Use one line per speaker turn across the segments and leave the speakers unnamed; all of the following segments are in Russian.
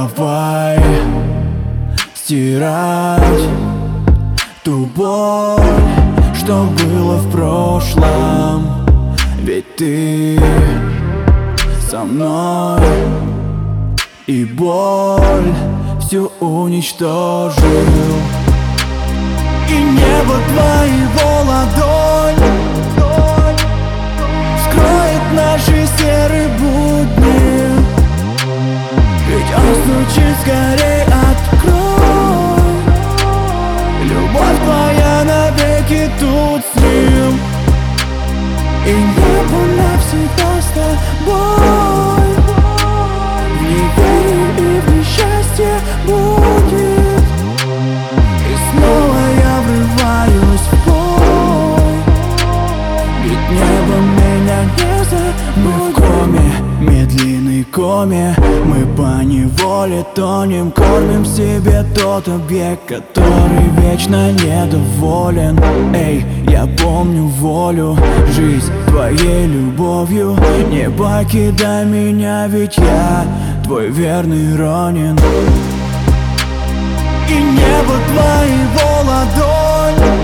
Давай стирать ту боль, что было в прошлом. Ведь ты со мной, и боль всю уничтожил. И небо твоего ладонь скроет наши серые будни. Ведь он стучит, скорей открой. Любовь твоя навеки тут с ним. И небо навсегда с тобой. В неверии и в несчастье будет. И снова я врываюсь в бой. Ведь небо меня не забудет. Мы в коме, медленной коме. Мы поневоле тонем, кормим себе тот объект, который вечно недоволен. Эй, я помню волю, жизнь твоей любовью. Не покидай меня, ведь я твой верный Ронин. И небо твоего ладонь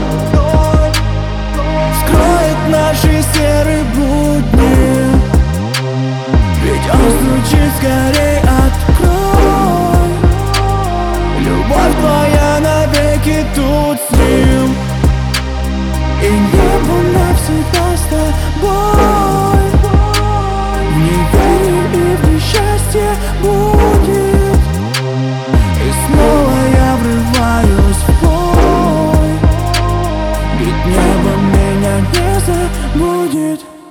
скроет наши серые будни. Ведь он стучит, скорей открой. Любовь твоя навеки тут с ним. И небо навсегда с тобой. В неверии и в несчастье будет. И снова я врываюсь в бой. Ведь небо меня не забудет.